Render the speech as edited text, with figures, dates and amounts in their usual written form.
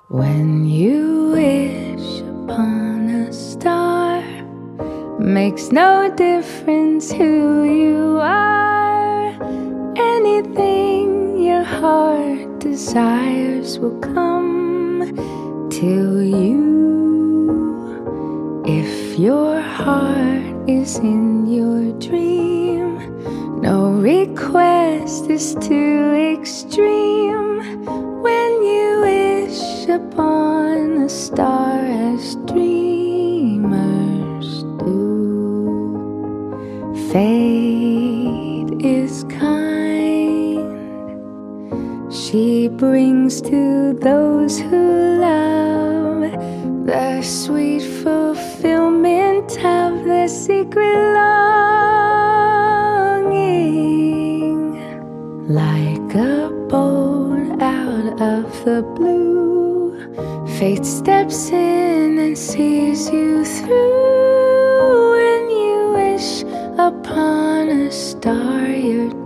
When you wish upon a star, makes no difference who you are. Anything your heart desires will come to you. If your heart is in your dream, no request is too extreme. When you wish upon a star as dreamers do, fate is kind. She brings to those who love the sweet fulfillment of their secret longing. Like a bolt out of the blue, fate steps in and sees you through. When you wish upon a star, you're